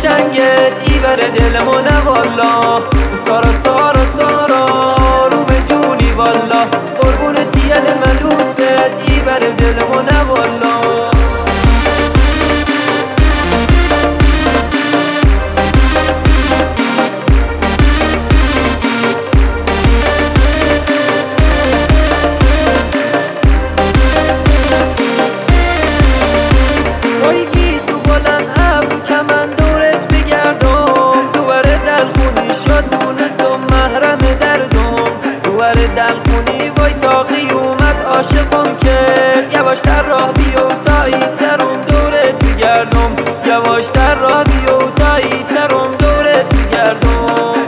قشنگت ای بره دلمونه والا. سارا سارا سارا آروم جونی والا، قربون تیل ملوست ای بره دلمونه والا. دلخونی وای تاقی اومد عاشقم کرد، یواشتر راه بیو تا ایترم دورت بگردم، یواشتر راه بیو تا ایترم دورت بگردم.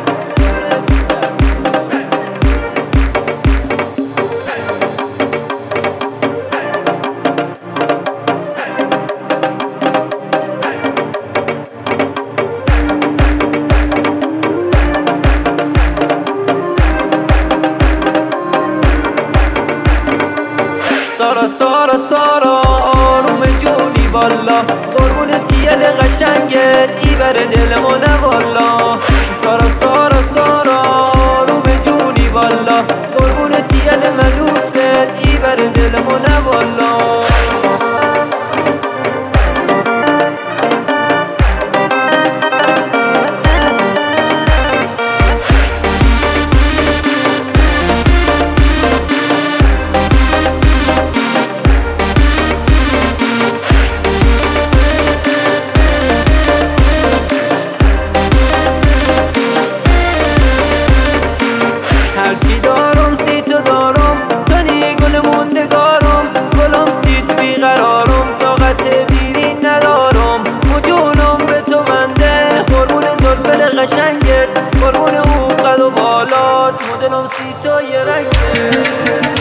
سارا سارا سارا آروم جونی والا، قربون تیل قشنگت ای بره دلمونه والا. سارا سارا سارا آروم جونی والا، قربون تیل ملوست ای بره دلمونه والا. هرچی دارم سی تو دارم، تنی گل موندگارم، گلم سیت بیقرارم، طاقت دیری ندارم، مجونم به تو بنده، قربون زلفل قشنگت، قربون او قد و بالات، مدلم سی تو یه رنگه.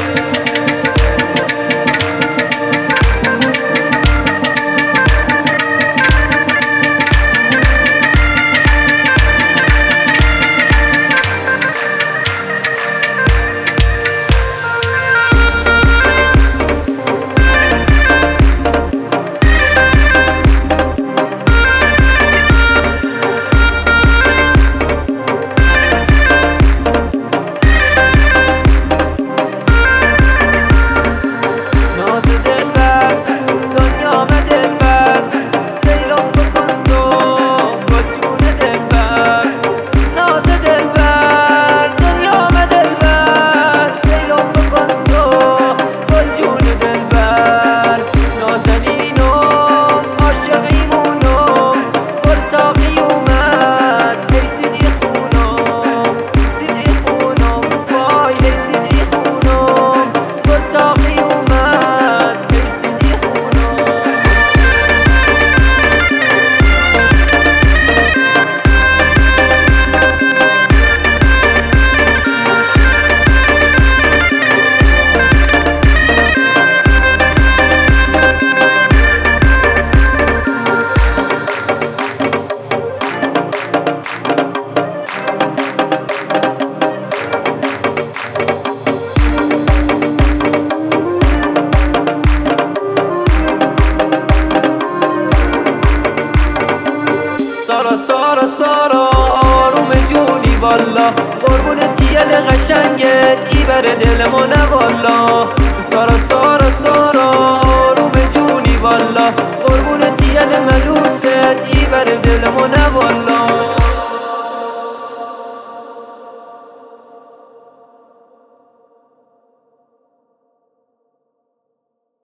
سارا سارا سارا آروم جونی والا، قربون تیل قشنگت ای بره دلمونه والا. سارا سارا سارا آروم جونی والا، قربون تیل ملوست ای بره دلمونه والا.